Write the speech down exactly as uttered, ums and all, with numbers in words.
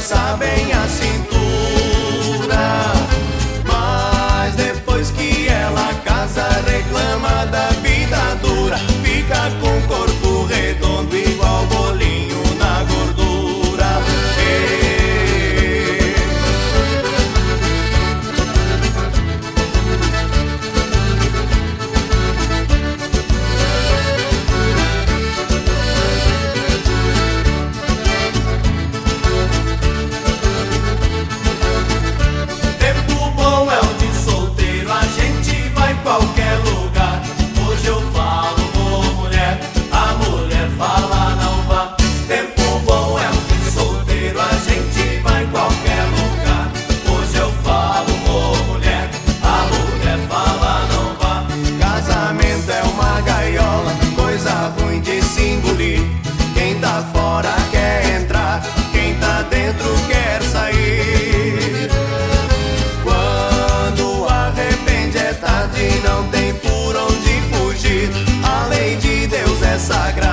balança bem a cintura. Mas depois que ela casa, reclama da vida dura. Fica com o corpo redondo igual bolinho na gordura. Ei. Tempo bom é o de solteiro, a gente vai em qualquer lugar. Hoje eu falo, ô mulher, a mulher fala não vá. Tempo bom é o de solteiro, a gente vai em qualquer lugar. Hoje eu falo, ô mulher, a mulher fala não vá. Casamento é uma gaiola, coisa ruim de se engolir. Quem tá fora quer entrar, quem tá dentro quer sair. Quando arrepende é tarde, não tem por onde fugir. A lei de Deus é sagrada.